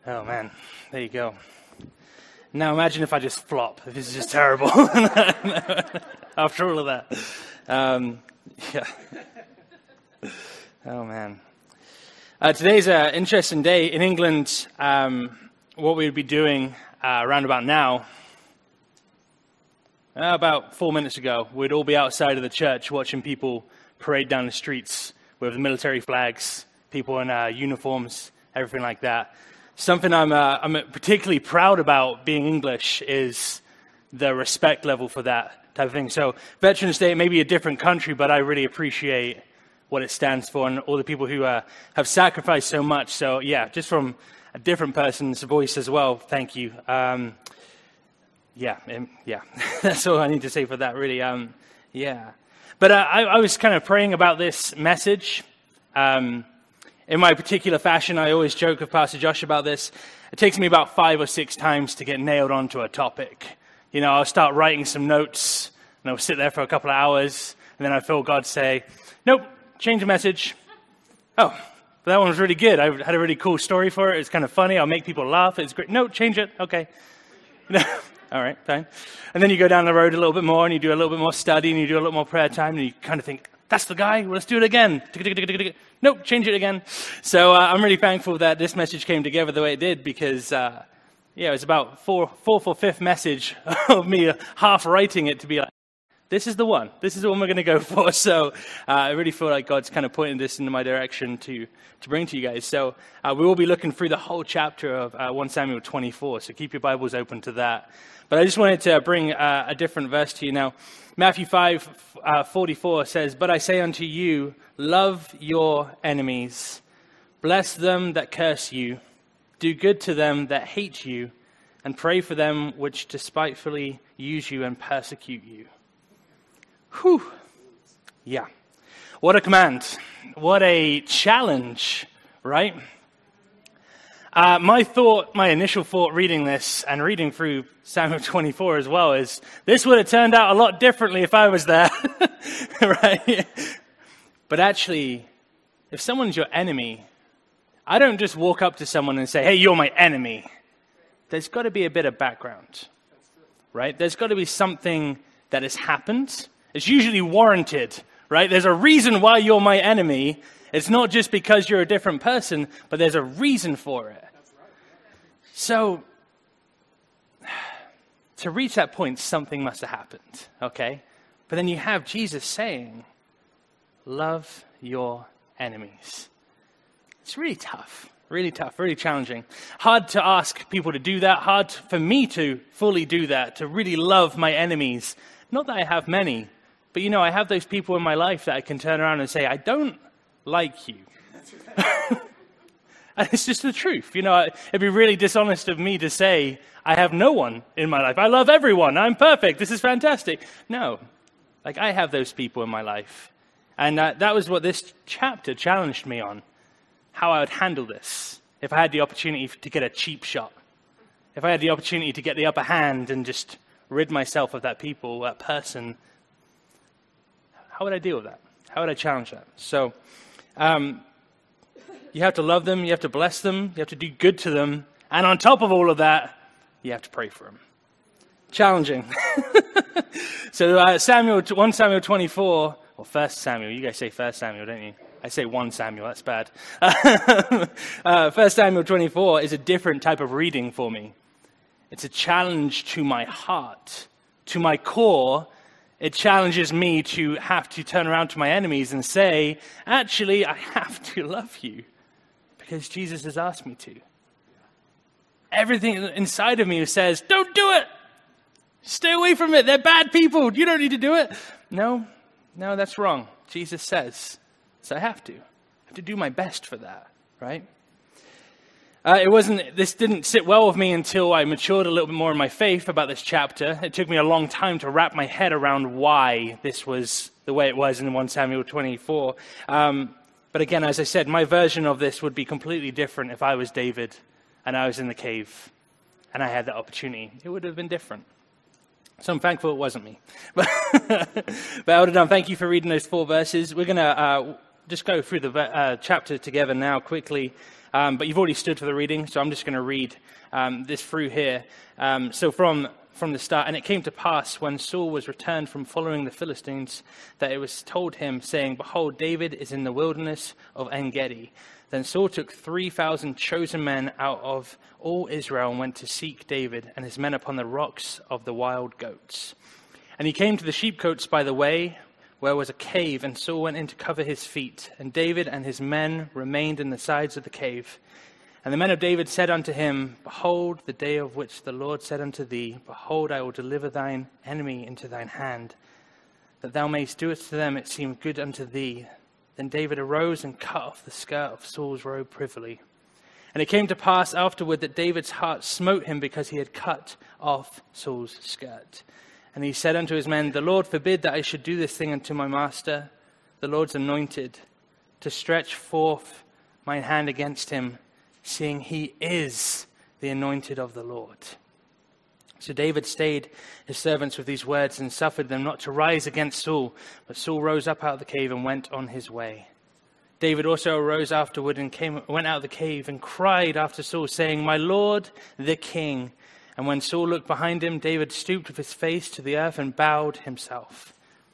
Oh man, there you go. Now imagine if I just flop. If this is just terrible. After all of that. Yeah. Oh man. Today's an interesting day. In England, what we would be doing around about now, about 4 minutes ago, we'd all be outside of the church watching people parade down the streets with the military flags, people in uniforms, everything like that. Something I'm particularly proud about being English is the respect level for that type of thing. So Veterans Day may be a different country, but I really appreciate what it stands for and all the people who have sacrificed so much. So yeah, just from a different person's voice as well, thank you. Yeah, that's all I need to say for that, really. Yeah. But I was kind of praying about this message. In my particular fashion, I always joke with Pastor Josh about this. It takes me about 5 or 6 times to get nailed onto a topic. You know, I'll start writing some notes, and I'll sit there for a couple of hours, and then I feel God say, nope, change the message. Oh, that one was really good. I had a really cool story for it. It's kind of funny. I'll make people laugh. It's great. No, change it. Okay. All right, fine. And then you go down the road a little bit more, and you do a little bit more study, and you do a little more prayer time, and you kind of think, that's the guy. Well, let's do it again. Nope, change it again. So I'm really thankful that this message came together the way it did because, it was about fourth or fifth message of me half writing it to be like, this is the one. This is the one we're going to go for. So I really feel like God's kind of pointing this into my direction to bring to you guys. So we will be looking through the whole chapter of 1 Samuel 24. So keep your Bibles open to that. But I just wanted to bring a different verse to you now. Matthew 5:44 says, "But I say unto you, love your enemies, bless them that curse you, do good to them that hate you, and pray for them which despitefully use you and persecute you." Whew. Yeah. What a command. What a challenge, right? My initial thought reading this and reading through Samuel 24 as well is, this would have turned out a lot differently if I was there, right? But actually, if someone's your enemy, I don't just walk up to someone and say, hey, you're my enemy. There's got to be a bit of background, right? There's got to be something that has happened. It's usually warranted, right? There's a reason why you're my enemy. It's not just because you're a different person, but there's a reason for it. So, to reach that point, something must have happened, okay? But then you have Jesus saying, love your enemies. It's really tough, really challenging. Hard to ask people to do that, hard for me to fully do that, to really love my enemies. Not that I have many, but I have those people in my life that I can turn around and say, I don't like you. And it's just the truth. It'd be really dishonest of me to say, I have no one in my life. I love everyone. I'm perfect. This is fantastic. No. I have those people in my life. And that was what this chapter challenged me on, how I would handle this if I had the opportunity to get a cheap shot, if I had the opportunity to get the upper hand and just rid myself of that person. How would I deal with that? How would I challenge that? So, you have to love them, you have to bless them, you have to do good to them, and on top of all of that, you have to pray for them. Challenging. So 1 Samuel 24, or 1 Samuel, you guys say 1 Samuel, don't you? I say 1 Samuel, that's bad. 1 Samuel 24 is a different type of reading for me. It's a challenge to my heart, to my core. It challenges me to have to turn around to my enemies and say, actually, I have to love you because Jesus has asked me to. Everything inside of me says, don't do it. Stay away from it. They're bad people. You don't need to do it. No, that's wrong. Jesus says. So I have to do my best for that, right? This didn't sit well with me until I matured a little bit more in my faith about this chapter. It took me a long time to wrap my head around why this was the way it was in 1 Samuel 24. But again, as I said, my version of this would be completely different if I was David and I was in the cave and I had that opportunity. It would have been different. So I'm thankful it wasn't me. But Elder Dunn, thank you for reading those 4 verses. We're going to just go through the chapter together now quickly. But you've already stood for the reading, so I'm just going to read this through here. So from the start, and it came to pass when Saul was returned from following the Philistines, that it was told him, saying, Behold, David is in the wilderness of En-gedi. Then Saul took 3,000 chosen men out of all Israel and went to seek David and his men upon the rocks of the wild goats. And he came to the sheepcotes by the way, where was a cave, and Saul went in to cover his feet. And David and his men remained in the sides of the cave. And the men of David said unto him, Behold, the day of which the Lord said unto thee, Behold, I will deliver thine enemy into thine hand, that thou mayst do it to them, it seemed good unto thee. Then David arose and cut off the skirt of Saul's robe privily. And it came to pass afterward that David's heart smote him because he had cut off Saul's skirt. And he said unto his men, The Lord forbid that I should do this thing unto my master, the Lord's anointed, to stretch forth mine hand against him, seeing he is the anointed of the Lord. So David stayed his servants with these words and suffered them not to rise against Saul. But Saul rose up out of the cave and went on his way. David also arose afterward and went out of the cave and cried after Saul, saying, My Lord, the king. And when Saul looked behind him, David stooped with his face to the earth and bowed himself.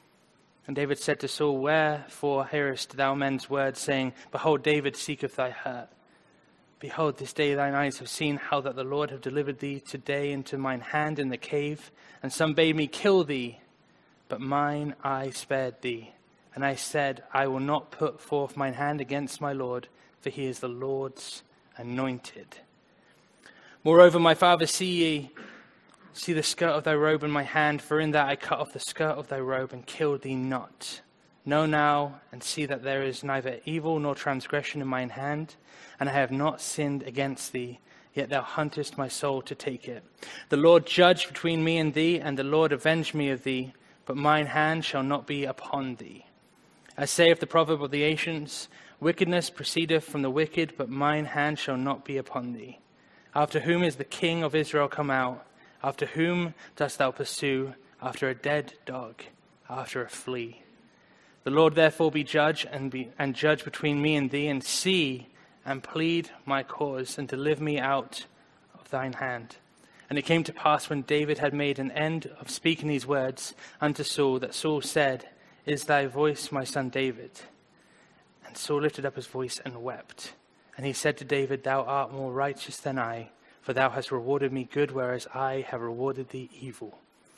And David said to Saul, Wherefore hearest thou men's words, saying, Behold, David seeketh thy hurt. Behold, this day thine eyes have seen how that the Lord have delivered thee today into mine hand in the cave. And some bade me kill thee, but mine eye spared thee. And I said, I will not put forth mine hand against my Lord, for he is the Lord's anointed. Moreover, my father, see the skirt of thy robe in my hand, for in that I cut off the skirt of thy robe and killed thee not. Know now and see that there is neither evil nor transgression in mine hand, and I have not sinned against thee, yet thou huntest my soul to take it. The Lord judge between me and thee, and the Lord avenge me of thee, but mine hand shall not be upon thee. As saith the proverb of the ancients, wickedness proceedeth from the wicked, but mine hand shall not be upon thee. After whom is the king of Israel come out? After whom dost thou pursue? After a dead dog, after a flea. The Lord therefore be judge, and judge between me and thee, and see and plead my cause, and deliver me out of thine hand. And it came to pass when David had made an end of speaking these words unto Saul, that Saul said, Is thy voice my son David? And Saul lifted up his voice and wept. And he said to David, Thou art more righteous than I, for thou hast rewarded me good, whereas I have rewarded thee evil.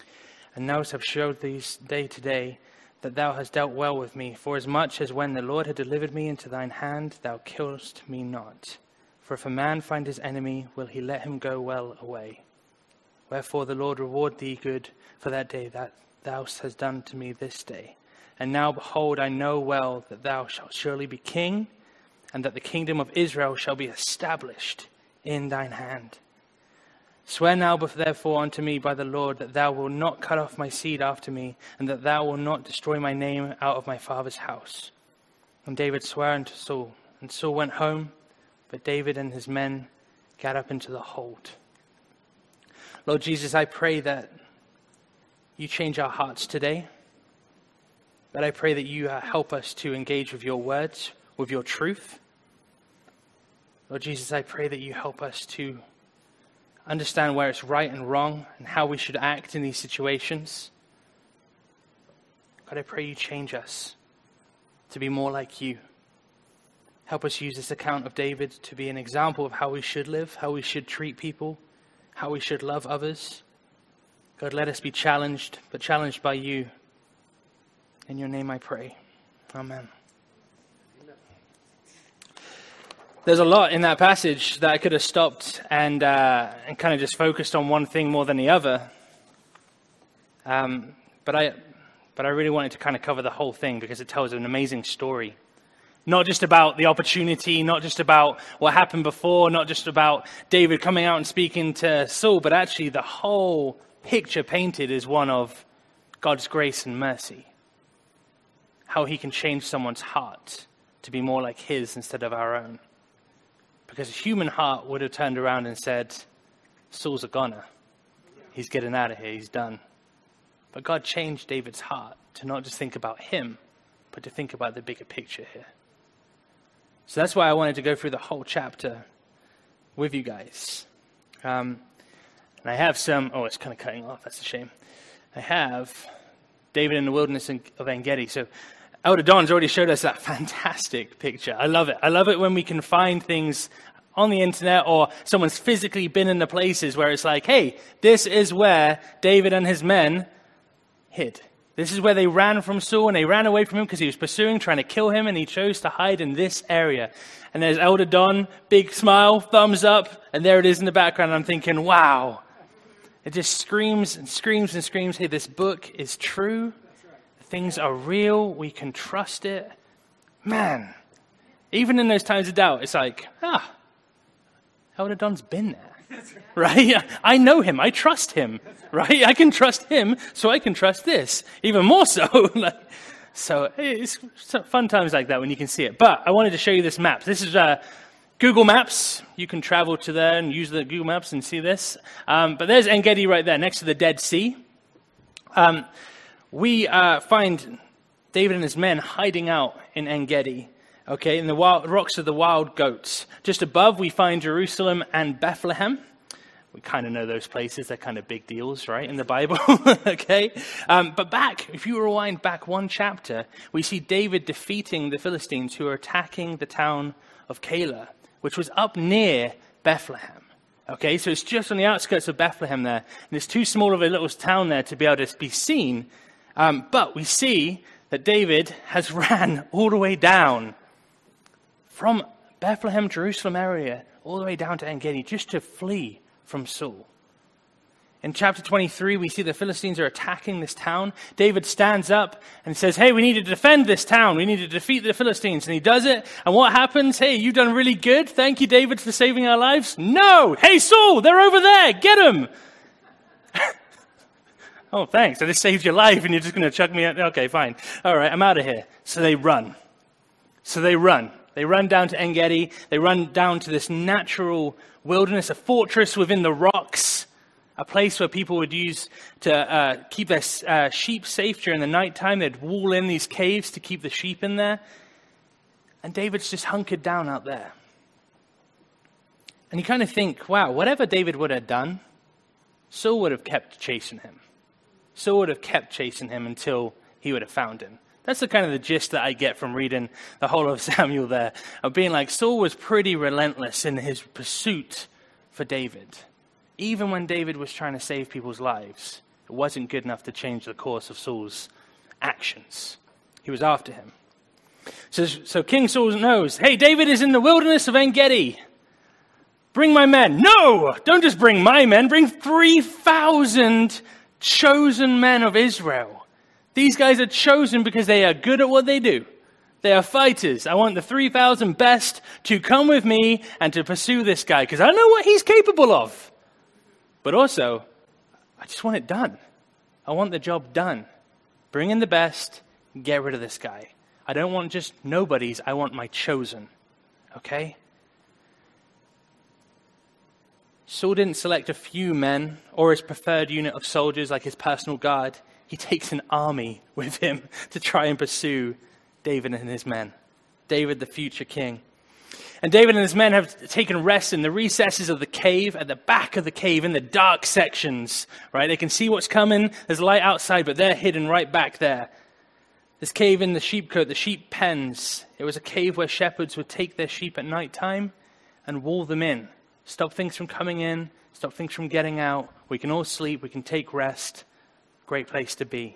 And thou hast showed this day today that thou hast dealt well with me, for as much as when the Lord had delivered me into thine hand, thou killedst me not. For if a man find his enemy, will he let him go well away? Wherefore the Lord reward thee good for that day that thou hast done to me this day. And now, behold, I know well that thou shalt surely be king, and that the kingdom of Israel shall be established in thine hand. Swear now therefore unto me by the Lord that thou wilt not cut off my seed after me, and that thou wilt not destroy my name out of my father's house. And David sware unto Saul, and Saul went home, but David and his men gat up into the hold. Lord Jesus, I pray that you change our hearts today. But I pray that you help us to engage with your words, with your truth. Lord Jesus, I pray that you help us to understand where it's right and wrong and how we should act in these situations. God, I pray you change us to be more like you. Help us use this account of David to be an example of how we should live, how we should treat people, how we should love others. God, let us be challenged, but challenged by you. In your name I pray. Amen. There's a lot in that passage that I could have stopped and kind of just focused on one thing more than the other. But I really wanted to kind of cover the whole thing because it tells an amazing story. Not just about the opportunity, not just about what happened before, not just about David coming out and speaking to Saul, but actually the whole picture painted is one of God's grace and mercy. How he can change someone's heart to be more like his instead of our own. Because a human heart would have turned around and said, Saul's a goner. He's getting out of here. He's done. But God changed David's heart to not just think about him, but to think about the bigger picture here. So that's why I wanted to go through the whole chapter with you guys. And I have some, it's kind of cutting off, that's a shame. I have David in the wilderness of En-Gedi. So Elder Don's already showed us that fantastic picture. I love it. I love it when we can find things on the internet or someone's physically been in the places where it's like, hey, this is where David and his men hid. This is where they ran from Saul, and they ran away from him because he was pursuing, trying to kill him, and he chose to hide in this area. And there's Elder Don, big smile, thumbs up, and there it is in the background. And I'm thinking, wow. It just screams and screams and screams, hey, this book is true. Things are real. We can trust it. Man, even in those times of doubt, it's like, Elder Don's been there. Right? I know him. I trust him. Right? I can trust him, so I can trust this. Even more so. So it's fun times like that when you can see it. But I wanted to show you this map. This is Google Maps. You can travel to there and use the Google Maps and see this. But there's En-Gedi right there next to the Dead Sea. We find David and his men hiding out in En-Gedi. Okay, in the rocks of the wild goats. Just above, we find Jerusalem and Bethlehem. We kind of know those places. They're kind of big deals, right, in the Bible. Okay? But back, if you rewind back one chapter, we see David defeating the Philistines who are attacking the town of Keilah, which was up near Bethlehem. Okay, so it's just on the outskirts of Bethlehem there. And it's too small of a little town there to be able to be seen. But we see that David has ran all the way down from Bethlehem, Jerusalem area, all the way down to En-Gedi, just to flee from Saul. In chapter 23, we see the Philistines are attacking this town. David stands up and says, hey, we need to defend this town. We need to defeat the Philistines. And he does it. And what happens? Hey, you've done really good. Thank you, David, for saving our lives. No! Hey, Saul, they're over there. Get them! Oh, thanks. I just saved your life and you're just going to chuck me out. Okay, fine. All right, I'm out of here. So they run. They run down to En-Gedi. They run down to this natural wilderness, a fortress within the rocks, a place where people would use to keep their sheep safe during the nighttime. They'd wall in these caves to keep the sheep in there. And David's just hunkered down out there. And you kind of think, wow, whatever David would have done, Saul would have kept chasing him. Saul would have kept chasing him until he would have found him. That's the kind of the gist that I get from reading the whole of Samuel there, of being like Saul was pretty relentless in his pursuit for David. Even when David was trying to save people's lives, it wasn't good enough to change the course of Saul's actions. He was after him. So King Saul knows, hey, David is in the wilderness of En-Gedi. Bring my men. No, don't just bring my men. Bring 3,000 chosen men of Israel. These guys are chosen because they are good at what they do. They are fighters. I want the 3,000 best to come with me and to pursue this guy because I know what he's capable of. But also, I just want it done. I want the job done. Bring in the best, get rid of this guy. I don't want just nobodies. I want my chosen. Okay? Saul didn't select a few men or his preferred unit of soldiers like his personal guard. He takes an army with him to try and pursue David and his men. David, the future king. And David and his men have taken rest in the recesses of the cave, at the back of the cave, in the dark sections. Right? They can see what's coming. There's light outside, but they're hidden right back there. This cave in the sheepcote, the sheep pens. It was a cave where shepherds would take their sheep at night time and wall them in. Stop things from coming in. Stop things from getting out. We can all sleep. We can take rest. Great place to be.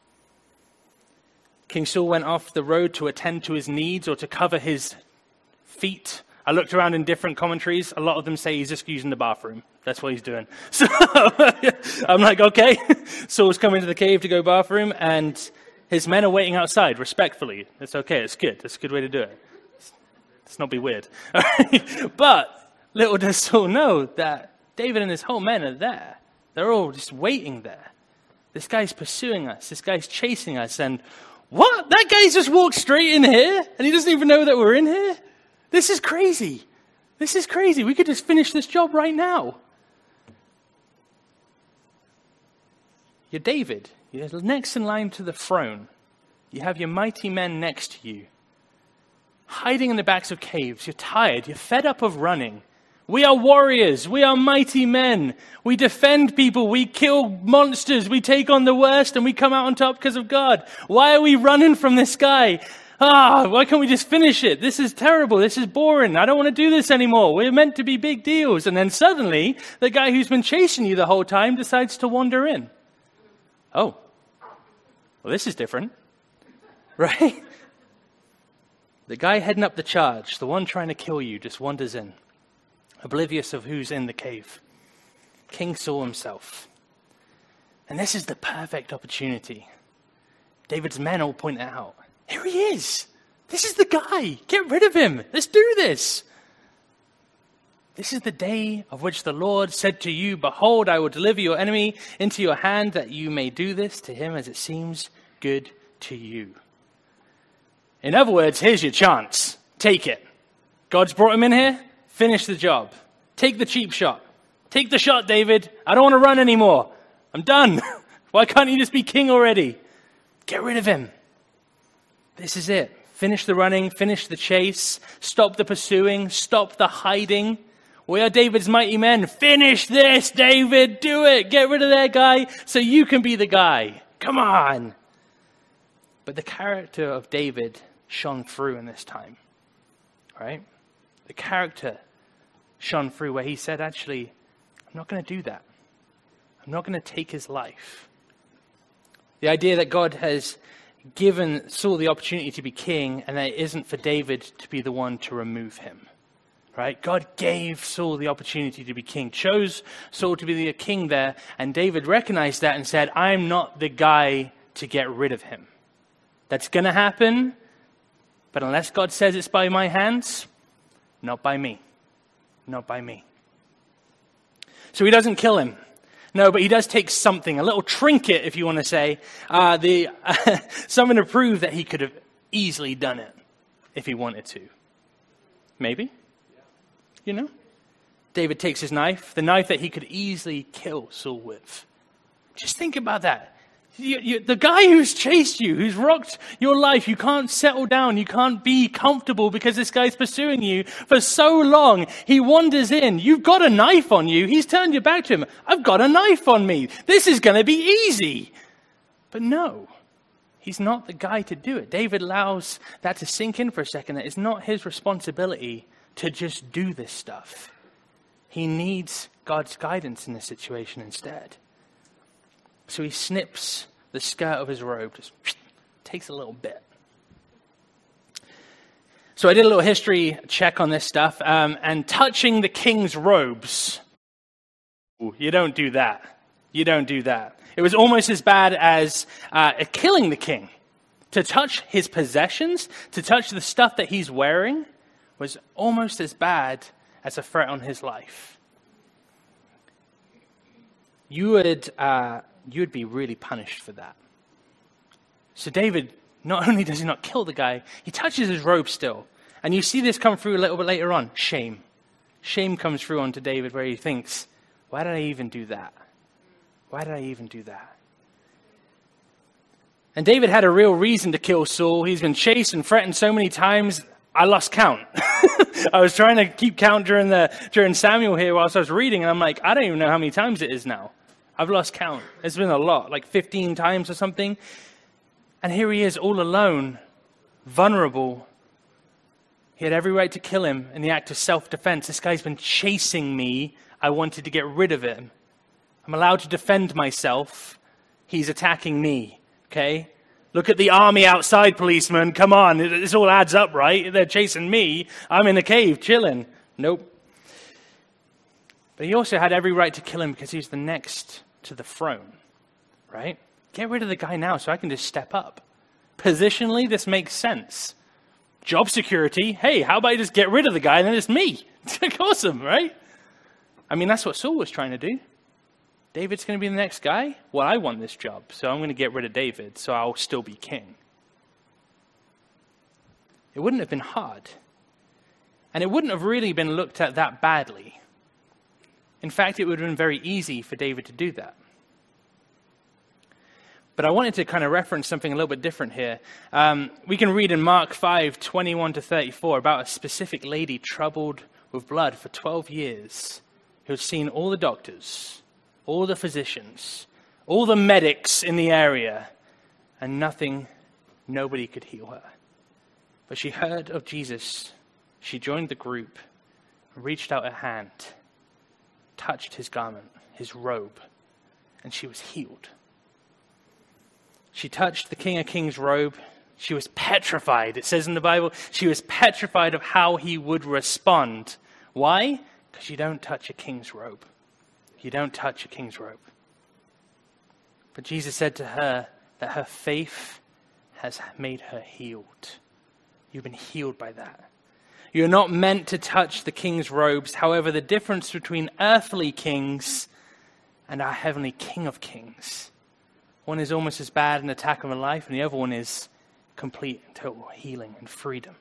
King Saul went off the road to attend to his needs or to cover his feet. I looked around in different commentaries. A lot of them say he's just using the bathroom. That's what he's doing. So I'm like, okay. Saul's coming to the cave to go bathroom, and his men are waiting outside respectfully. It's okay. It's good. That's a good way to do it. Let's not be weird. But little does Saul know that David and his whole men are there. They're all just waiting there. This guy's pursuing us. This guy's chasing us. And what? That guy's just walked straight in here and he doesn't even know that we're in here? This is crazy. This is crazy. We could just finish this job right now. You're David. You're next in line to the throne. You have your mighty men next to you. hiding in the backs of caves. You're tired. You're fed up of running. We are warriors. We are mighty men. We defend people. We kill monsters. We take on the worst and we come out on top because of God. Why are we running from this guy? Why can't we just finish it? This is terrible. This is boring. I don't want to do this anymore. We're meant to be big deals. And then suddenly, the guy who's been chasing you the whole time decides to wander in. Oh, well, this is different, right? The guy heading up the charge, the one trying to kill you, just wanders in, oblivious of who's in the cave. King Saul himself. And this is the perfect opportunity. David's men all point it out. Here he is. This is the guy. Get rid of him. Let's do this. This is the day of which the Lord said to you, behold, I will deliver your enemy into your hand, that you may do this to him as it seems good to you. In other words, here's your chance. Take it. God's brought him in here. Finish the job. Take the cheap shot. Take the shot, David. I don't want to run anymore. I'm done. Why can't you just be king already? Get rid of him. This is it. Finish the running, finish the chase, stop the pursuing, stop the hiding. We are David's mighty men. Finish this, David. Do it. Get rid of that guy so you can be the guy. Come on. But the character of David shone through in this time, right? The character shone through where he said, actually, I'm not going to do that. I'm not going to take his life. The idea that God has given Saul the opportunity to be king, and that it isn't for David to be the one to remove him. Right? God gave Saul the opportunity to be king, chose Saul to be the king there, and David recognized that and said, I'm not the guy to get rid of him. That's going to happen, but unless God says it's by my hands, not by me. Not by me. So he doesn't kill him. No, but he does take something, a little trinket, if you want to say, something to prove that he could have easily done it if he wanted to. Maybe. You know? David takes his knife, the knife that he could easily kill Saul with. Just think about that. The guy who's chased you, who's rocked your life, you can't settle down, you can't be comfortable because this guy's pursuing you for so long. He wanders in. You've got a knife on you. He's turned your back to him. I've got a knife on me. This is going to be easy. But no, he's not the guy to do it. David allows that to sink in for a second, that it's not his responsibility to just do this stuff. He needs God's guidance in this situation instead. So he snips the skirt of his robe, just takes a little bit. So I did a little history check on this stuff, and touching the king's robes, you don't do that. You don't do that. It was almost as bad as killing the king. To touch his possessions, to touch the stuff that he's wearing, was almost as bad as a threat on his life. You would be really punished for that. So David, not only does he not kill the guy, he touches his robe still. And you see this come through a little bit later on. Shame. Shame comes through onto David where he thinks, why did I even do that? Why did I even do that? And David had a real reason to kill Saul. He's been chased and threatened so many times, I lost count. I was trying to keep count during Samuel here whilst I was reading, and I'm like, I don't even know how many times it is now. I've lost count. It's been a lot, like 15 times or something. And here he is all alone, vulnerable. He had every right to kill him in the act of self-defense. This guy's been chasing me. I wanted to get rid of him. I'm allowed to defend myself. He's attacking me, okay? Look at the army outside, policeman. Come on, this all adds up, right? They're chasing me. I'm in a cave, chilling. Nope. But he also had every right to kill him because he's the next to the throne, right? Get rid of the guy now so I can just step up. Positionally, this makes sense. Job security, hey, how about you just get rid of the guy and then it's me? It's awesome, right? I mean, that's what Saul was trying to do. David's going to be the next guy? Well, I want this job, so I'm going to get rid of David, so I'll still be king. It wouldn't have been hard. And it wouldn't have really been looked at that badly. In fact, it would have been very easy for David to do that. But I wanted to kind of reference something a little bit different here. We can read in Mark 5:21-34 about a specific lady troubled with blood for 12 years who had seen all the doctors, all the physicians, all the medics in the area, and nobody could heal her. But she heard of Jesus. She joined the group, reached out her hand, touched his garment, his robe, and she was healed. She touched the King of Kings' robe. She was petrified. It says in the Bible, she was petrified of how he would respond. Why? Because you don't touch a king's robe. You don't touch a king's robe. But Jesus said to her that her faith has made her healed. You've been healed by that. You're not meant to touch the king's robes. However, the difference between earthly kings and our heavenly King of Kings, one is almost as bad an attack on life, and the other one is complete and total healing and freedom.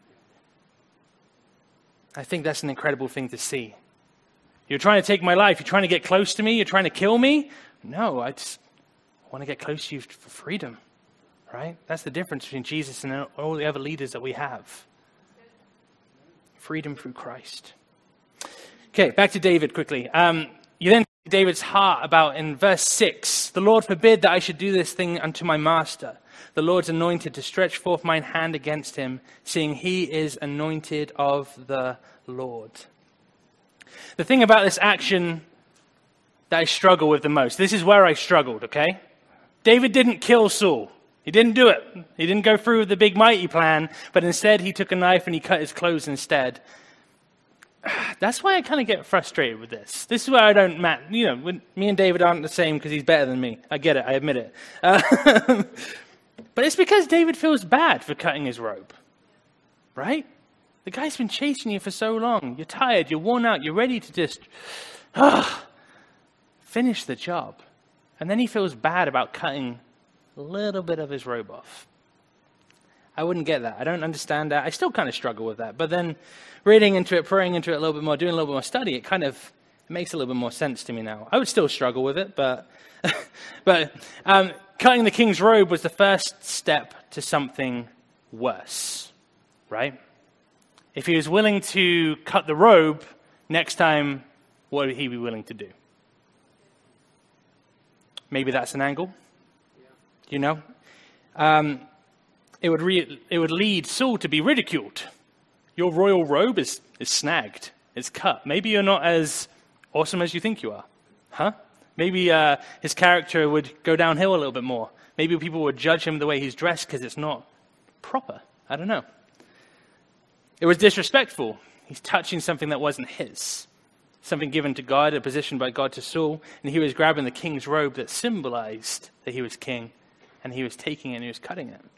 I think that's an incredible thing to see. You're trying to take my life. You're trying to get close to me. You're trying to kill me. No, I just want to get close to you for freedom. Right? That's the difference between Jesus and all the other leaders that we have. Freedom through Christ. Okay, back to David quickly. You then see David's heart about in verse 6. The Lord forbid that I should do this thing unto my master. The Lord's anointed to stretch forth mine hand against him, seeing he is anointed of the Lord. The thing about this action that I struggle with the most, this is where I struggled, okay? David didn't kill Saul. He didn't do it. He didn't go through the big mighty plan, but instead he took a knife and he cut his clothes instead. That's why I kind of get frustrated with this. This is where I don't when me and David aren't the same because he's better than me. I get it. I admit it. But it's because David feels bad for cutting his robe. Right? The guy's been chasing you for so long. You're tired. You're worn out. You're ready to just finish the job. And then he feels bad about cutting a little bit of his robe off. I wouldn't get that. I don't understand that. I still kind of struggle with that. But then reading into it, praying into it a little bit more, doing a little bit more study, it makes a little bit more sense to me now. I would still struggle with it, but cutting the king's robe was the first step to something worse, right? If he was willing to cut the robe, next time, what would he be willing to do? Maybe that's an angle. You know? It would lead Saul to be ridiculed. Your royal robe is snagged. It's cut. Maybe you're not as awesome as you think you are. Huh? Maybe his character would go downhill a little bit more. Maybe people would judge him the way he's dressed because it's not proper. I don't know. It was disrespectful. He's touching something that wasn't his. Something given to God, a position by God to Saul. And he was grabbing the king's robe that symbolized that he was king. And he was taking it and he was cutting it.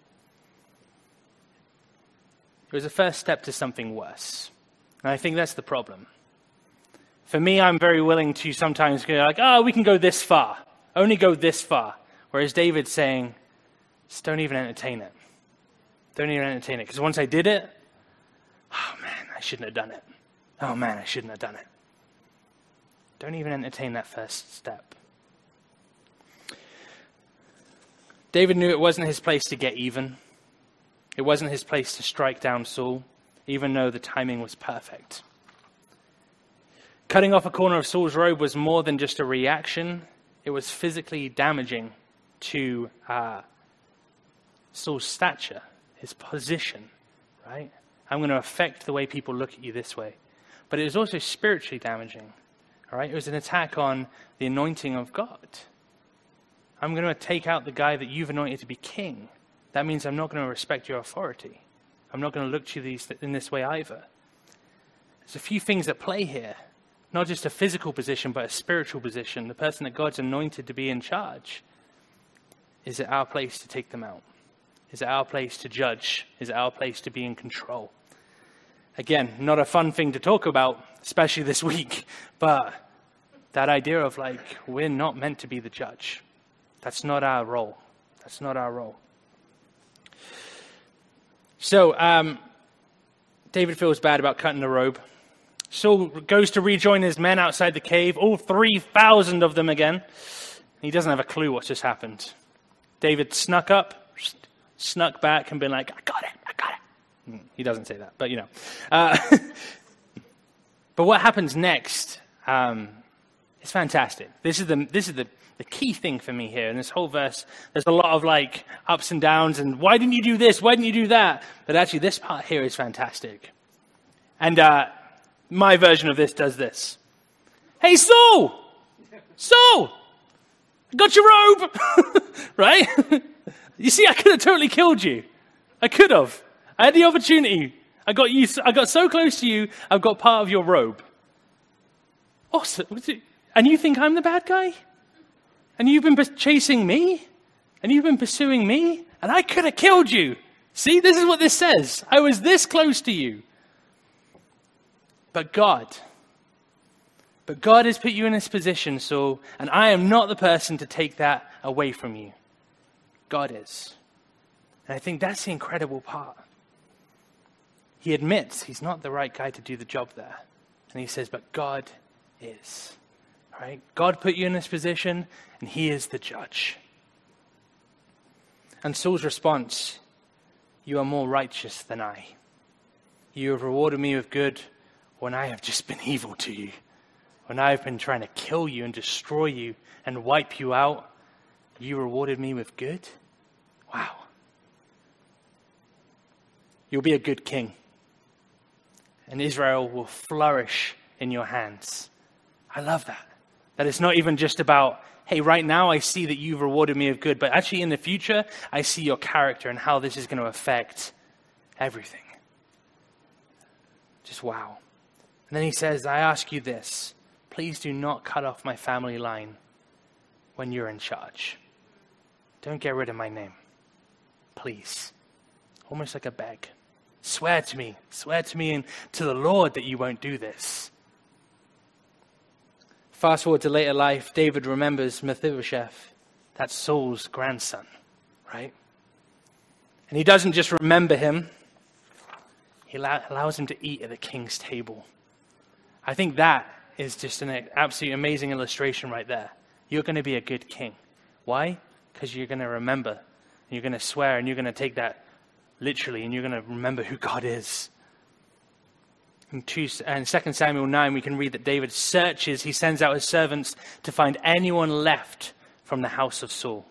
It was the first step to something worse. And I think that's the problem. For me, I'm very willing to sometimes go like, we can go this far. Only go this far. Whereas David's saying, just don't even entertain it. Don't even entertain it. Because once I did it, oh man, I shouldn't have done it. Oh man, I shouldn't have done it. Don't even entertain that first step. David knew it wasn't his place to get even. It wasn't his place to strike down Saul, even though the timing was perfect. Cutting off a corner of Saul's robe was more than just a reaction. It was physically damaging to Saul's stature, his position, right? I'm going to affect the way people look at you this way. But it was also spiritually damaging, all right? It was an attack on the anointing of God. I'm going to take out the guy that you've anointed to be king. That means I'm not going to respect your authority. I'm not going to look to you in this way either. There's a few things at play here. Not just a physical position, but a spiritual position. The person that God's anointed to be in charge. Is it our place to take them out? Is it our place to judge? Is it our place to be in control? Again, not a fun thing to talk about, especially this week. But that idea of we're not meant to be the judge. That's not our role. That's not our role. So, David feels bad about cutting the robe. Saul goes to rejoin his men outside the cave, all 3,000 of them again. He doesn't have a clue what's just happened. David snuck up, snuck back, and been like, I got it. He doesn't say that, but you know. But what happens next is fantastic. This is the key thing for me here. In this whole verse, there's a lot of like ups and downs, and why didn't you do this? Why didn't you do that? But actually, this part here is fantastic. And my version of this does this. Hey, Saul! Saul! I got your robe! Right? You see, I could have totally killed you. I could have. I had the opportunity. I got so close to you, I've got part of your robe. Awesome. And you think I'm the bad guy? And you've been chasing me? And you've been pursuing me? And I could have killed you. See, this is what this says. I was this close to you. But God has put you in this position, Saul, and I am not the person to take that away from you. God is. And I think that's the incredible part. He admits he's not the right guy to do the job there. And he says, but God is. Right? God put you in this position, and he is the judge. And Saul's response, you are more righteous than I. You have rewarded me with good when I have just been evil to you. When I have been trying to kill you and destroy you and wipe you out, you rewarded me with good? Wow. You'll be a good king. And Israel will flourish in your hands. I love that. That it's not even just about, hey, right now I see that you've rewarded me with good, but actually in the future, I see your character and how this is going to affect everything. Just wow. And then he says, I ask you this, please do not cut off my family line when you're in charge. Don't get rid of my name. Please. Almost like a beg. Swear to me and to the Lord that you won't do this. Fast forward to later life, David remembers Mephibosheth, that's Saul's grandson, right? And he doesn't just remember him, he allows him to eat at the king's table. I think that is just an absolutely amazing illustration right there. You're going to be a good king. Why? Because you're going to remember, and you're going to swear, and you're going to take that literally, and you're going to remember who God is. In 2 Samuel 9, we can read that David searches, he sends out his servants to find anyone left from the house of Saul.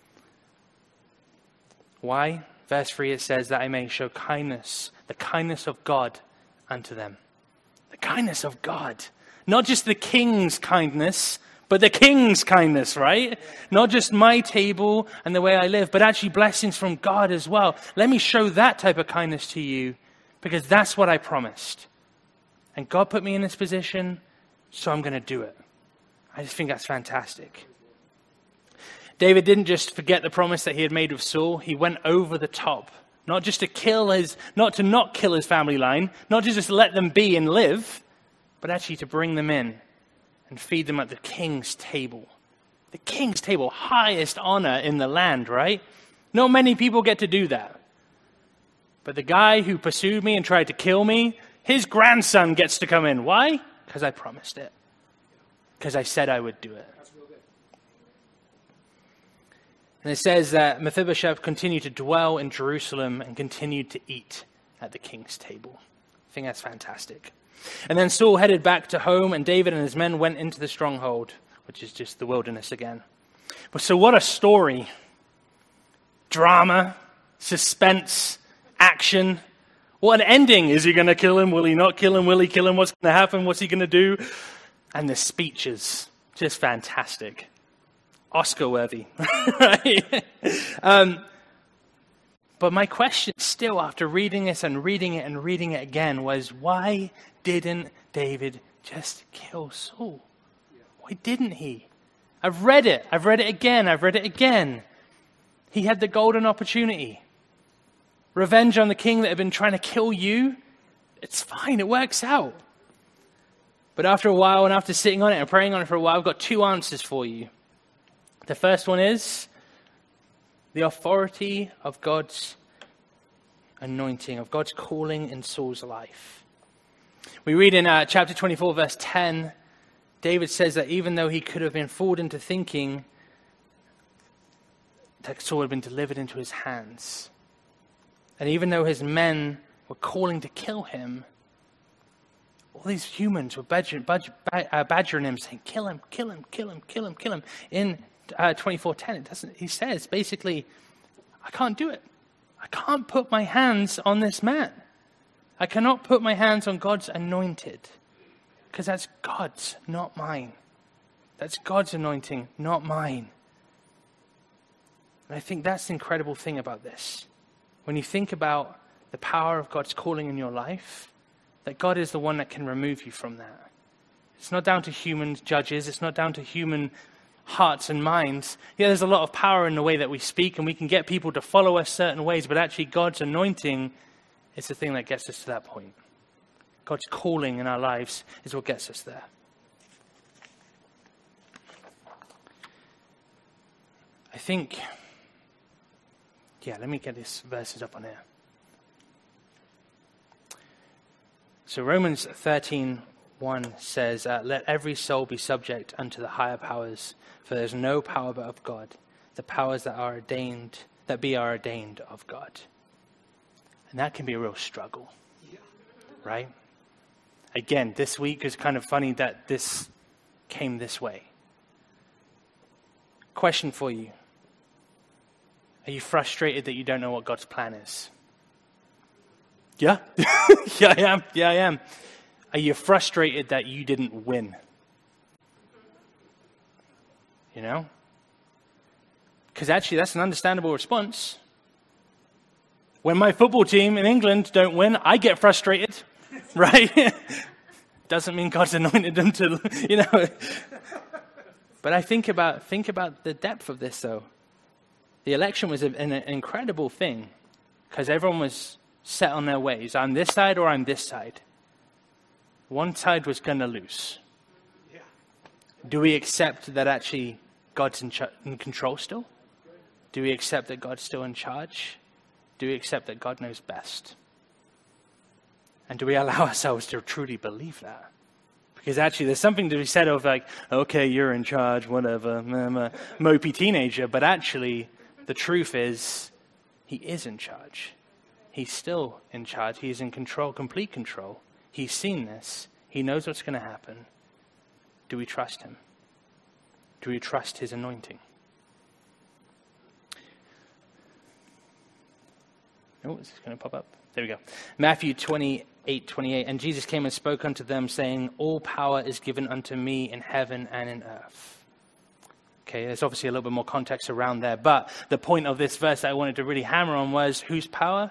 Why? Verse 3, it says that I may show kindness, the kindness of God unto them. The kindness of God. Not just the king's kindness, but the king's kindness, right? Not just my table and the way I live, but actually blessings from God as well. Let me show that type of kindness to you, because that's what I promised. And God put me in this position, so I'm going to do it. I just think that's fantastic. David didn't just forget the promise that he had made with Saul. He went over the top. Not just to not kill his family line, not to just let them be and live, but actually to bring them in and feed them at the king's table. The king's table, highest honor in the land, right? Not many people get to do that. But the guy who pursued me and tried to kill me, his grandson gets to come in. Why? Because I promised it. Because I said I would do it. And it says that Mephibosheth continued to dwell in Jerusalem and continued to eat at the king's table. I think that's fantastic. And then Saul headed back to home, and David and his men went into the stronghold, which is just the wilderness again. But so what a story. Drama, suspense, action. What an ending. Is he going to kill him? Will he not kill him? Will he kill him? What's going to happen? What's he going to do? And the speeches, just fantastic. Oscar-worthy. Right? But my question still, after reading this and reading it and reading it again, was why didn't David just kill Saul? Why didn't he? I've read it again. He had the golden opportunity. Revenge on the king that had been trying to kill you, it's fine, it works out. But after a while, and after sitting on it and praying on it for a while, I've got 2 answers for you. The first one is the authority of God's anointing, of God's calling in Saul's life. We read in chapter 24, verse 10, David says that even though he could have been fooled into thinking that Saul had been delivered into his hands. And even though his men were calling to kill him, all these humans were badgering him, saying, kill him, kill him, kill him, kill him, kill him. In 24:10, he says, basically, I can't do it. I can't put my hands on this man. I cannot put my hands on God's anointed, because that's God's, not mine. That's God's anointing, not mine. And I think that's the incredible thing about this. When you think about the power of God's calling in your life, that God is the one that can remove you from that. It's not down to human judges. It's not down to human hearts and minds. Yeah, there's a lot of power in the way that we speak, and we can get people to follow us certain ways, but actually God's anointing is the thing that gets us to that point. God's calling in our lives is what gets us there. I think, let me get these verses up on here. So Romans 13:1 says, let every soul be subject unto the higher powers, for there is no power but of God. The powers that are ordained of God. And that can be a real struggle, right? Again, this week is kind of funny that this came this way. Question for you. Are you frustrated that you don't know what God's plan is? Yeah? Yeah, I am. Are you frustrated that you didn't win? You know? Because actually that's an understandable response. When my football team in England don't win, I get frustrated, right? Doesn't mean God's anointed them to, But I think about the depth of this, though. The election was an incredible thing because everyone was set on their ways. I'm this side or I'm this side. One side was going to lose. Yeah. Do we accept that actually God's in control still? Do we accept that God's still in charge? Do we accept that God knows best? And do we allow ourselves to truly believe that? Because actually there's something to be said of like, okay, you're in charge, whatever, mopey teenager. But actually the truth is he is in charge. He's still in charge. He's in control, complete control. He's seen this. He knows what's going to happen. Do we trust him? Do we trust his anointing? Oh, is this going to pop up? There we go. Matthew 28:28. And Jesus came and spoke unto them, saying, all power is given unto me in heaven and in earth. Okay, there's obviously a little bit more context around there. But the point of this verse that I wanted to really hammer on was, whose power?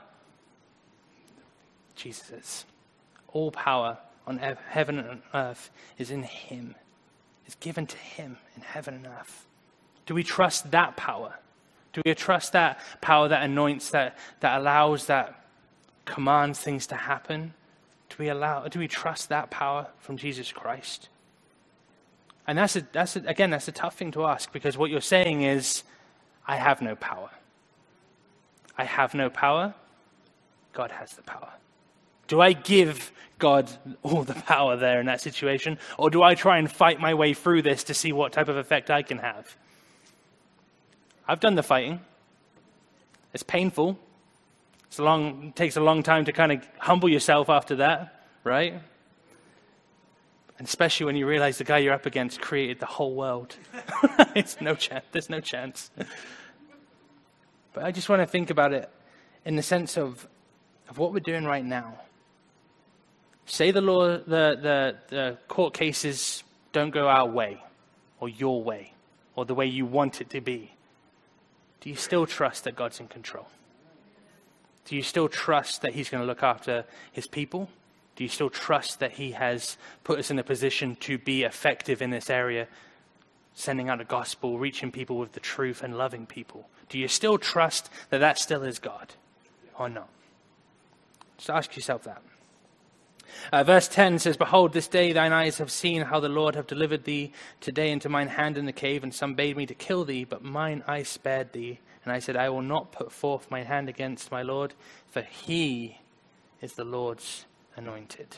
Jesus'. All power on heaven and earth is in him. It's given to him in heaven and earth. Do we trust that power? Do we trust that power that anoints, that allows, that commands things to happen? Do we trust that power from Jesus Christ? And that's a tough thing to ask, because what you're saying is, I have no power. I have no power. God has the power. Do I give God all the power there in that situation? Or do I try and fight my way through this to see what type of effect I can have? I've done the fighting. It's painful. It takes a long time to kind of humble yourself after that, right? And especially when you realize the guy you're up against created the whole world. There's no chance. But I just want to think about it in the sense of what we're doing right now. Say the court cases don't go our way, or your way, or the way you want it to be. Do you still trust that God's in control? Do you still trust that he's going to look after his people? Do you still trust that he has put us in a position to be effective in this area, sending out the gospel, reaching people with the truth, and loving people? Do you still trust that that still is God, or not? Just ask yourself that. Verse 10 says, behold, this day thine eyes have seen how the Lord have delivered thee today into mine hand in the cave, and some bade me to kill thee, but mine eye spared thee. And I said, I will not put forth my hand against my Lord, for he is the Lord's anointed.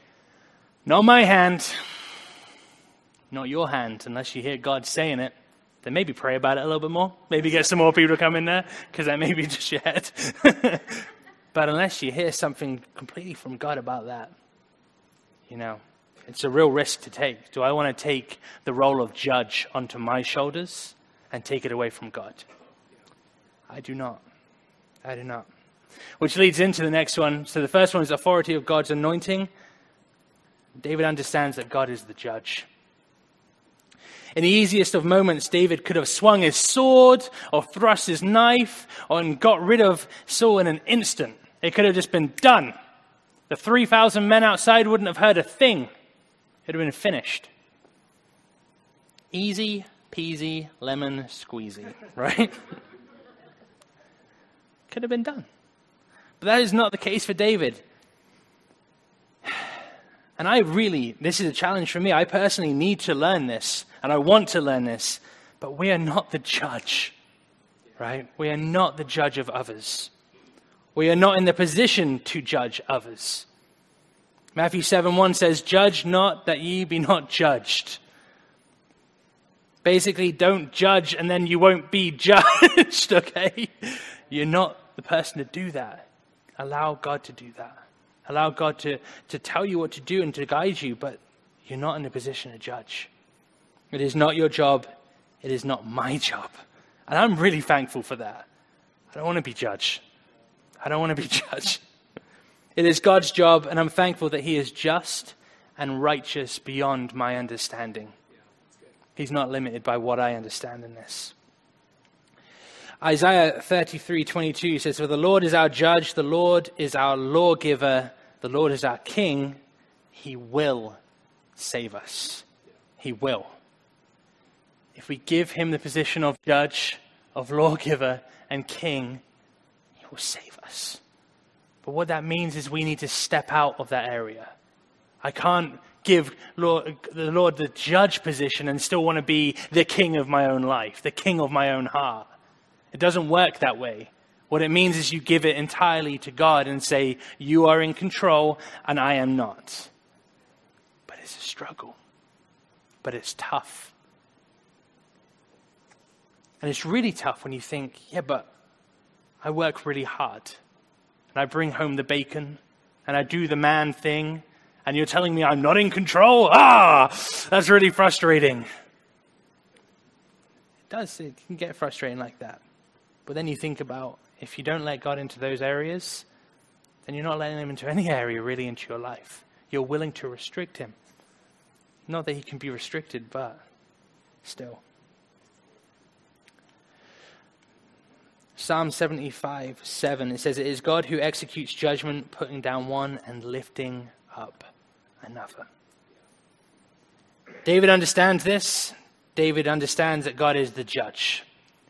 Not my hand, not your hand, unless you hear God saying it, then maybe pray about it a little bit more. Maybe get some more people to come in there, because that may be just your head. But unless you hear something completely from God about that, it's a real risk to take. Do I want to take the role of judge onto my shoulders and take it away from God? I do not. I do not. Which leads into the next one. So the first one is authority of God's anointing. David understands that God is the judge. In the easiest of moments, David could have swung his sword or thrust his knife and got rid of Saul in an instant. It could have just been done. The 3,000 men outside wouldn't have heard a thing. It would have been finished. Easy peasy lemon squeezy, right? Could have been done. But that is not the case for David. And this is a challenge for me. I personally need to learn this, and I want to learn this, but we are not the judge, right? We are not the judge of others. We are not in the position to judge others. Matthew 7:1 says, "Judge not that ye be not judged." Basically, don't judge and then you won't be judged, okay? You're not the person to do that. Allow God to do that. Allow God to tell you what to do and to guide you, but you're not in a position to judge. It is not your job. It is not my job. And I'm really thankful for that. I don't want to be judged. It is God's job, and I'm thankful that he is just and righteous beyond my understanding. He's not limited by what I understand in this. Isaiah 33:22 says, "For the Lord is our judge, the Lord is our lawgiver, the Lord is our king. He will save us." He will. If we give him the position of judge, of lawgiver, and king, he will save us. But what that means is we need to step out of that area. I can't give the Lord the judge position and still want to be the king of my own life, the king of my own heart. It doesn't work that way. What it means is you give it entirely to God and say, you are in control and I am not. But it's a struggle. But it's tough. And it's really tough when you think, yeah, but I work really hard. And I bring home the bacon. And I do the man thing. And you're telling me I'm not in control? That's really frustrating. It can get frustrating like that. But then you think about, if you don't let God into those areas, then you're not letting him into any area really into your life. You're willing to restrict him. Not that he can be restricted, but still. Psalm 75:7, it says, "It is God who executes judgment, putting down one and lifting up another." David understands this. David understands that God is the judge.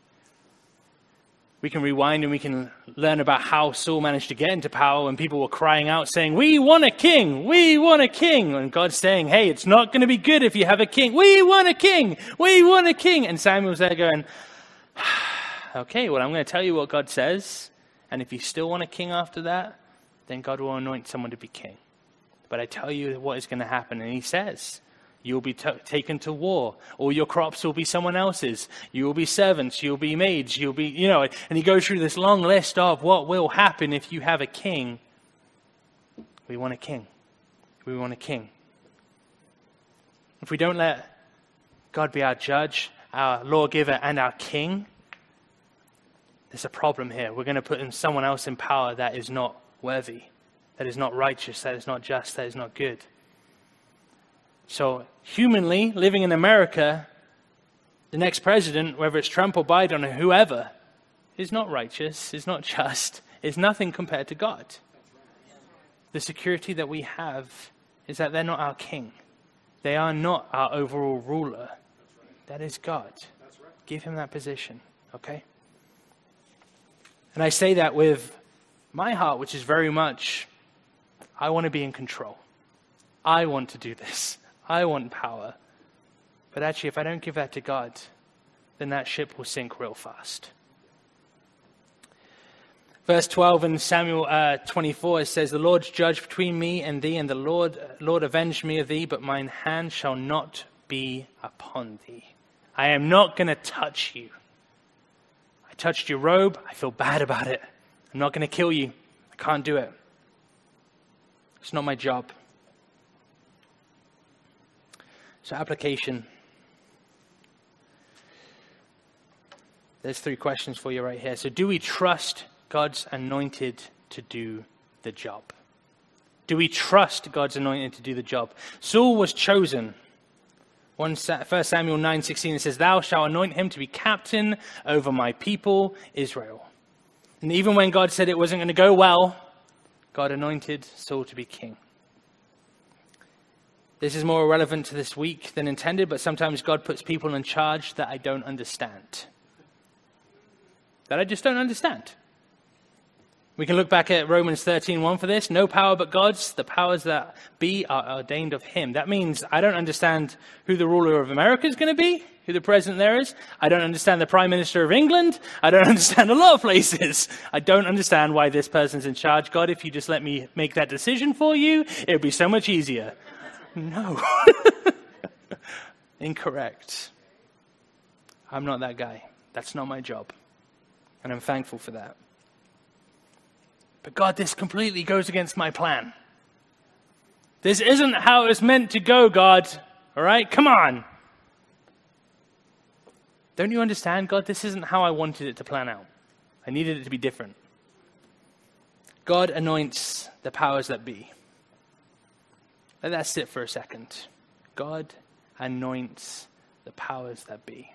We can rewind and we can learn about how Saul managed to get into power when people were crying out saying, "We want a king, we want a king." And God's saying, "Hey, it's not going to be good if you have a king. We want a king, we want a king." And Samuel's there going, okay, well, I'm going to tell you what God says. And if you still want a king after that, then God will anoint someone to be king. But I tell you what is going to happen. And he says, you'll be taken to war. All your crops will be someone else's. You will be servants. You'll be maids. You'll be, and he goes through this long list of what will happen if you have a king. We want a king. We want a king. If we don't let God be our judge, our lawgiver, and our king, there's a problem here. We're going to put in someone else in power that is not worthy, that is not righteous, that is not just, that is not good. So humanly, living in America, the next president, whether it's Trump or Biden or whoever, is not righteous, is not just, is nothing compared to God. The security that we have is that they're not our king. They are not our overall ruler. That is God. Give him that position, okay? And I say that with my heart, which is very much, I want to be in control. I want to do this. I want power. But actually, if I don't give that to God, then that ship will sink real fast. Verse 12 in Samuel 24, it says, "The Lord judge between me and thee, and the Lord avenge me of thee, but mine hand shall not be upon thee. I am not going to touch you. I touched your robe. I feel bad about it. I'm not going to kill you. I can't do it. It's not my job. So application. There's 3 questions for you right here. So do we trust God's anointed to do the job? Do we trust God's anointed to do the job? Saul was chosen. 1 Samuel 9:16, it says, "Thou shalt anoint him to be captain over my people, Israel." And even when God said it wasn't going to go well, God anointed Saul to be king. This is more relevant to this week than intended, but sometimes God puts people in charge that I don't understand. That I just don't understand. We can look back at Romans 13:1 for this. No power but God's. The powers that be are ordained of him. That means I don't understand who the ruler of America is going to be, who the president there is. I don't understand the prime minister of England. I don't understand a lot of places. I don't understand why this person's in charge. God, if you just let me make that decision for you, it would be so much easier. No. Incorrect. I'm not that guy. That's not my job. And I'm thankful for that. But God, this completely goes against my plan. This isn't how it's meant to go, God. All right? Come on. Don't you understand, God? This isn't how I wanted it to plan out. I needed it to be different. God anoints the powers that be. Let that sit for a second. God anoints the powers that be.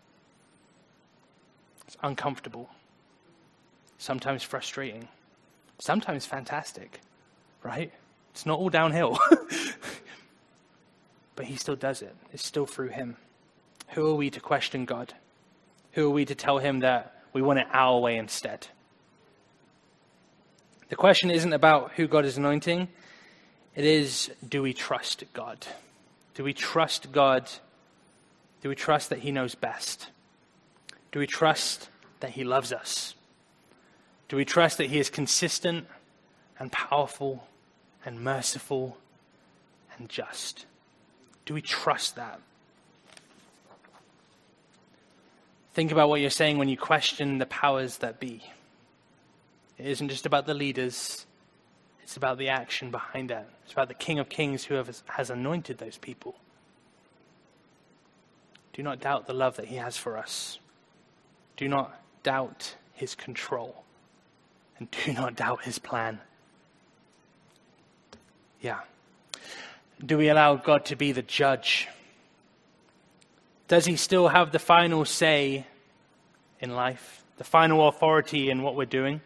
It's uncomfortable. Sometimes frustrating. Sometimes fantastic, right? It's not all downhill. But he still does it. It's still through him. Who are we to question God? Who are we to tell him that we want it our way instead? The question isn't about who God is anointing. It is, do we trust God? Do we trust God? Do we trust that he knows best? Do we trust that he loves us? Do we trust that he is consistent and powerful and merciful and just? Do we trust that? Think about what you're saying when you question the powers that be. It isn't just about the leaders. It's about the action behind that. It's about the King of Kings who has anointed those people. Do not doubt the love that he has for us. Do not doubt his control. And do not doubt his plan. Yeah. Do we allow God to be the judge? Does he still have the final say in life? The final authority in what we're doing?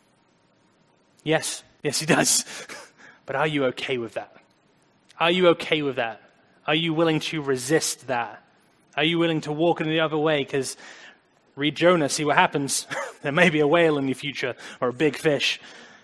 Yes. Yes, he does. But are you okay with that? Are you okay with that? Are you willing to resist that? Are you willing to walk in the other way? Because read Jonah, see what happens. There may be a whale in the future or a big fish.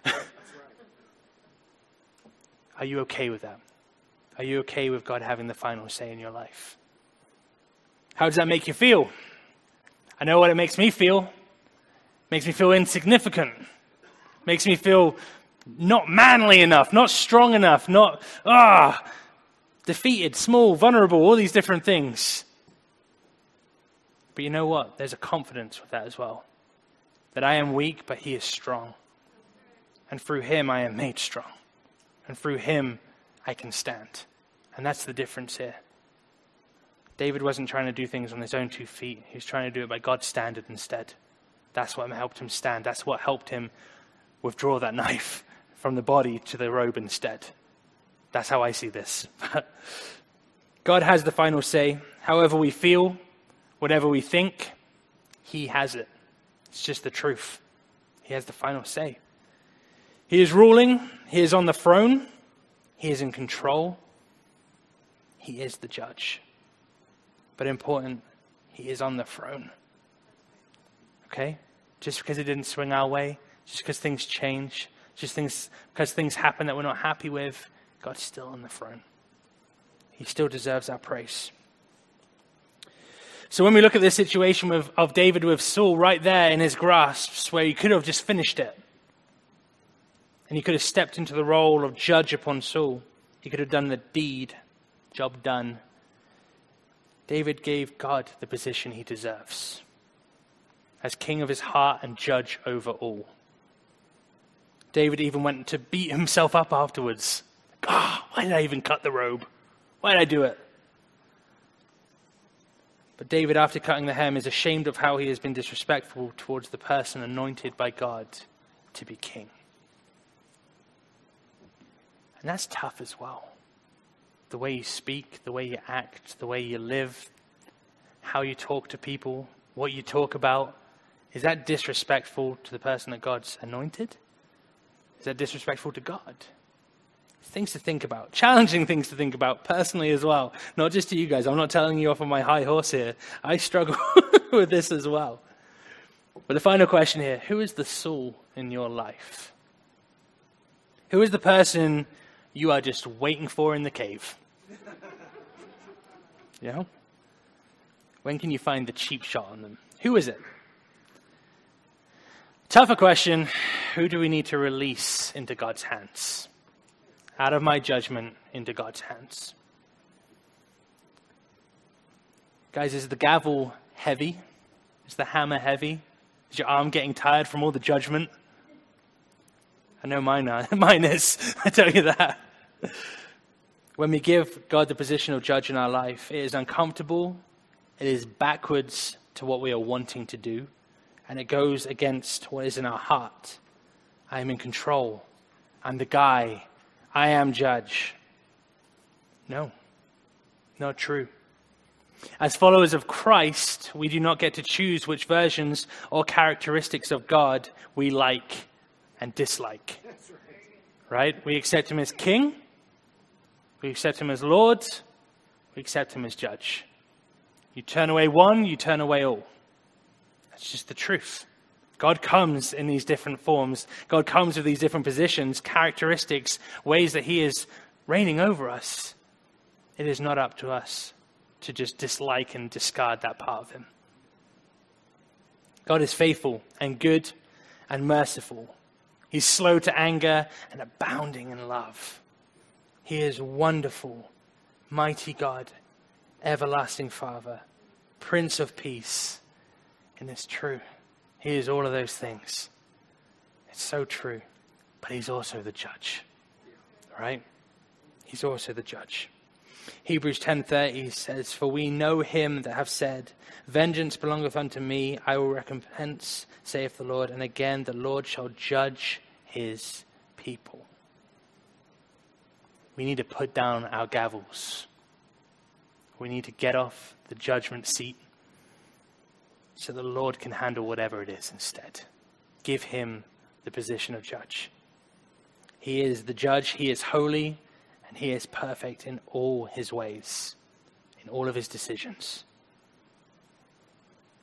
Are you okay with that? Are you okay with God having the final say in your life? How does that make you feel? I know what it makes me feel. It makes me feel insignificant. It makes me feel not manly enough, not strong enough, not defeated, small, vulnerable, all these different things. But you know what? There's a confidence with that as well. That I am weak, but he is strong. And through him, I am made strong. And through him, I can stand. And that's the difference here. David wasn't trying to do things on his own 2 feet. He was trying to do it by God's standard instead. That's what helped him stand. That's what helped him withdraw that knife from the body to the robe instead. That's how I see this. God has the final say. However we feel, whatever we think, he has it. It's just the truth. He has the final say. He is ruling. He is on the throne. He is in control. He is the judge. But important, he is on the throne. Okay? Just because it didn't swing our way, just because things change, because things happen that we're not happy with, God's still on the throne. He still deserves our praise. So when we look at this situation of David with Saul right there in his grasp, where he could have just finished it, and he could have stepped into the role of judge upon Saul, he could have done the deed, job done. David gave God the position he deserves as king of his heart and judge over all. David even went to beat himself up afterwards. Why did I even cut the robe? Why did I do it? But David, after cutting the hem, is ashamed of how he has been disrespectful towards the person anointed by God to be king. And that's tough as well. The way you speak, the way you act, the way you live, how you talk to people, what you talk about, is that disrespectful to the person that God's anointed? Is that disrespectful to God? Things to think about, challenging things to think about personally as well. Not just to you guys. I'm not telling you off on my high horse here. I struggle with this as well. But the final question here, who is the Saul in your life? Who is the person you are just waiting for in the cave? You know? When can you find the cheap shot on them? Who is it? Tougher question, who do we need to release into God's hands? Out of my judgment into God's hands. Guys, is the gavel heavy? Is the hammer heavy? Is your arm getting tired from all the judgment? I know mine is, I tell you that. When we give God the position of judge in our life, it is uncomfortable, it is backwards to what we are wanting to do, and it goes against what is in our heart. I am in control. I'm the guy. I am judge. No, not true. As followers of Christ, we do not get to choose which versions or characteristics of God we like and dislike. Right? We accept him as king. We accept him as Lord. We accept him as judge. You turn away one, you turn away all. That's just the truth. God comes in these different forms. God comes with these different positions, characteristics, ways that he is reigning over us. It is not up to us to just dislike and discard that part of him. God is faithful and good and merciful. He's slow to anger and abounding in love. He is wonderful, mighty God, everlasting Father, Prince of Peace. And it's true. He is all of those things. It's so true. But he's also the judge. Right? He's also the judge. Hebrews 10:30 says, "For we know him that have said, Vengeance belongeth unto me, I will recompense, saith the Lord. And again, the Lord shall judge his people." We need to put down our gavels. We need to get off the judgment seat so the Lord can handle whatever it is instead. Give him the position of judge. He is the judge. He is holy, and he is perfect in all his ways, in all of his decisions.